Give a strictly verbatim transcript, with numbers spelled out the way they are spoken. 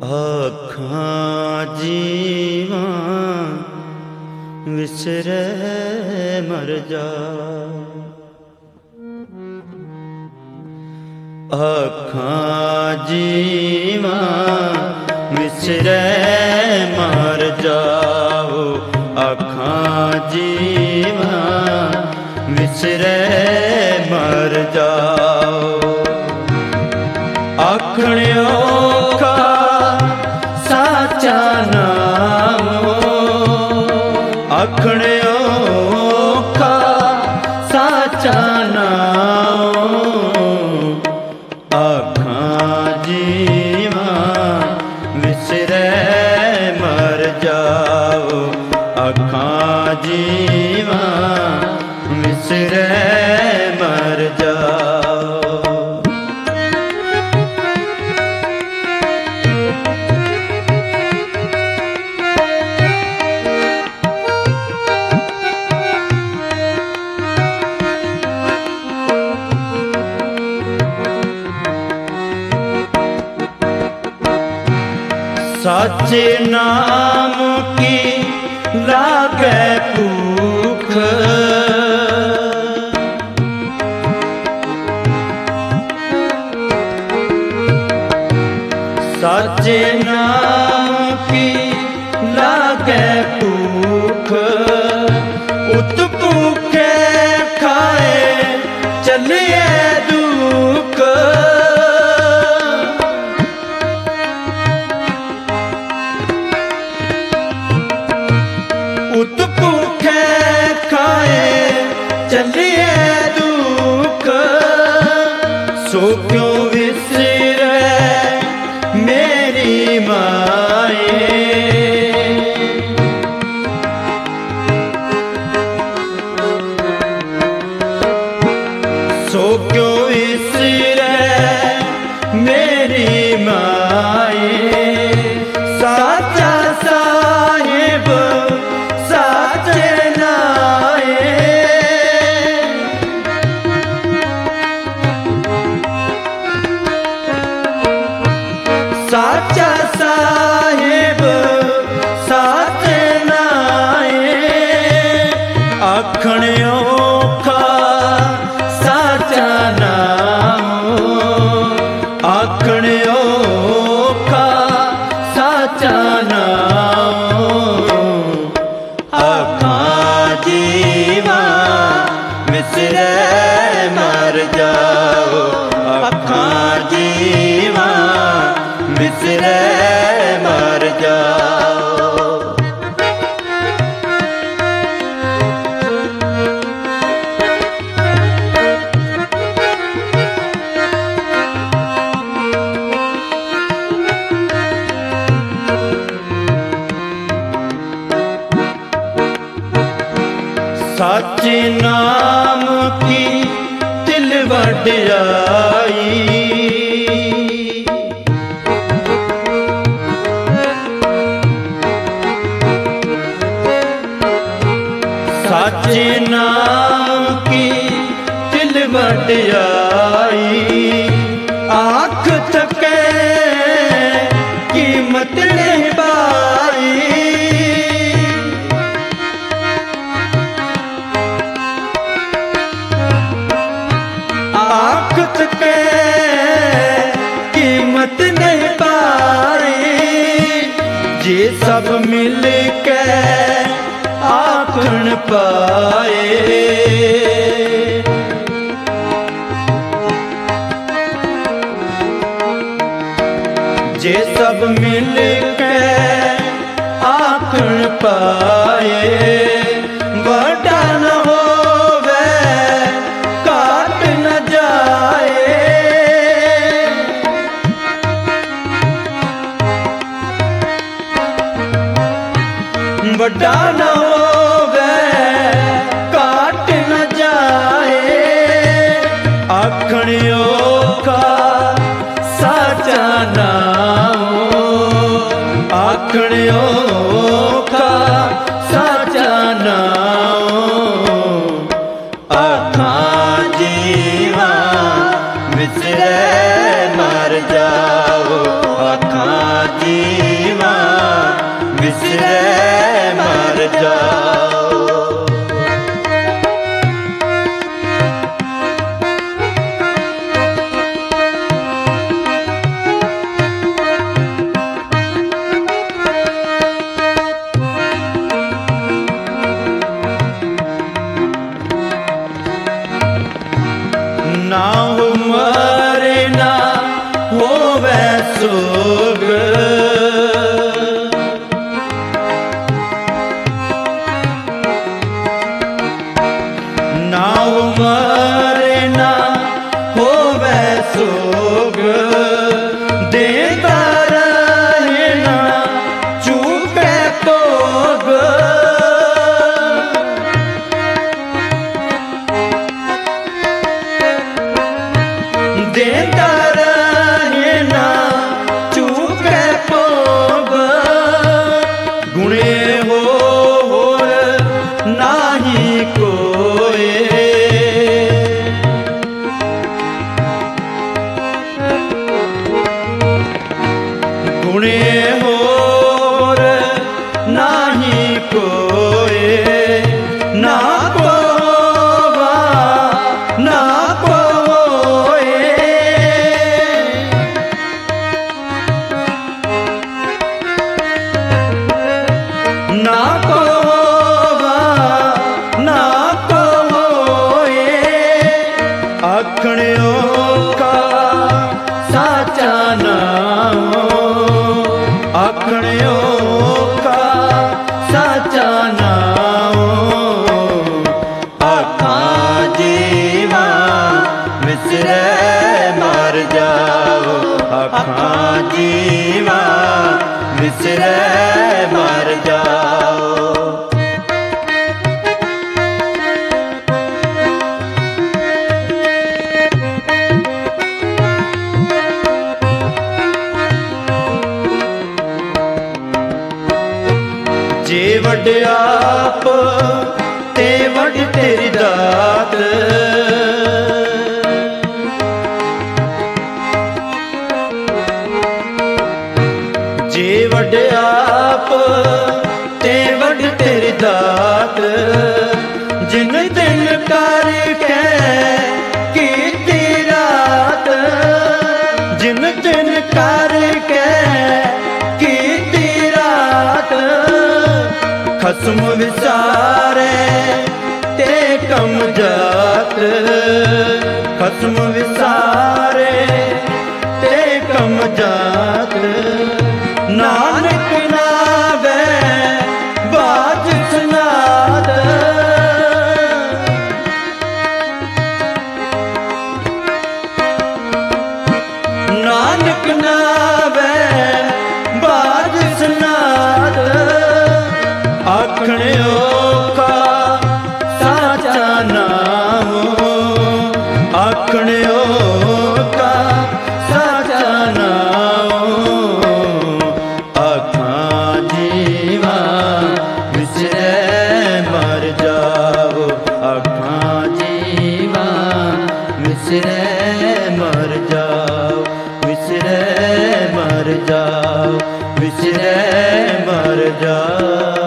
आखां जीवां विसरे मर जा। आखां जीवां विसरे मर जाओ। आखां जीवां विसरे मर जाओ। आखण औखा साचा नाम, आखण औखा साचा नाम। आखां जीवां विसरे मर जाओ। आखां जीवां विसरे मर जाओ। साचे नाम की लागे भूख, साचे नाम की लागे भूख। उत भूखे खाए चलिए दुख। उत भूखे खाए चलिए दुख। सो क्यों विसरे मेरी माए। सो क्यों विसरे मेरी माए। साचा साहिब साचे नाए। साचा साहिब साचे नाए। आखण औखा साचा नाम, आखण औखा साचा नाम। आखां जीवां विसरे मर जाओ। आखां जीवां विसरे मर जाओ। साचे नाम की तिल वड्याई। साचे नाम की तिल वड्याई। आँख थके कीमत नहीं पाई। आँख थके कीमत नहीं पाई। जे सब मिल के आखण पाए। जे सब मिल के आखण पाए। बड़ा न होवे काट न जाए। बड़ा न होवे काट न जाए। आखण औखा साचा नाम, आखण औखा साचा नाम। आखां जीवां विसरे मर जाओ। आखां जी ਸੋਗ ਨਾ ਉਮਰ ਨਾ ਹੋਵੇ ਸੋਗ ਦੇਤਾ ਰਹੇ ਨਾ ਚੁੱਕੇ ਭੋਗ ਦੇਤਾ ਰਹੇ ਨਾ ਚੁੱਕੇ ਭੋਗ ਗੁਣੇ ਹੋਰ ਨਾਹੀ ਕੋਏ ਗੁਣੇ ਹੋਰ ਨਾਹੀ ਕੋਏ ਨਾ ਕੋਵਾ ਨਾ ਕੋਏ ਨਾ ਕੋਵਾ ਨਾ ਕੋਏ ਆਖਣਿਓ ਕਾ ਸਾਚਾ ਨਾਮ ਆਖਣਿਓ ਕਾ ਸਾਚਾ ਨਾਮ ਆਖਾਂ ਜੀਵਾ ਮਿਸਰੇ ਮਰ ਜਾਓ ਆਖਾਂ ਜੀਵਾ ਮਿਸਰੇ ਮਰ ਜਾਓ ਜੇ ਵੱਡ ਆਪ ਤੇ ਵੱਡ ਤੇਰੀ ਦਾਤ ਜੇ ਵੱਡ ਆਪ ਤੇ ਵੱਡ ਤੇਰੀ ਦਾਤ ਜਿਨ ਦਿਨ ਕਰਕੇ ਕੀਤੀ ਰਾਤ ਜਿਨ ਦਿਨ ਕਰਕੇ ਕੀਤੀ ਰਾਤ ਖਸਮ ਵਿਸਾਰੇ ਤੇ ਕਮ ਜਾਤ ਖਸਮ ਵਿਸਾਰੇ ਤੇ ਕਮ ਜਾਤ ਨਾਨਕ ਨਾਵੇ ਬਾਜ ਸੁਨਾਦ ਨਾਨਕ ਨਾਵੇ ਬਾਜ ਸੁਨਾਦ ਆਖਣਿਓ ਕਾ ਸਾਚਾ ਨਾਮ ਆਖਣਿਓ ਕਾ ਸਾਚਾ ਨਾਮ ਆਖਾਂ ਜੀਵਾ ਵਿਸਰੇ ਮਰ ਜਾਓ ਆਖਾਂ ਜੀਵਾ ਵਿਸਰੇ ਮਰ ਜਾਓ ਵਿਸਰੇ ਮਰ ਜਾਓ ਵਿਸਰੇ ਮਰ ਜਾਓ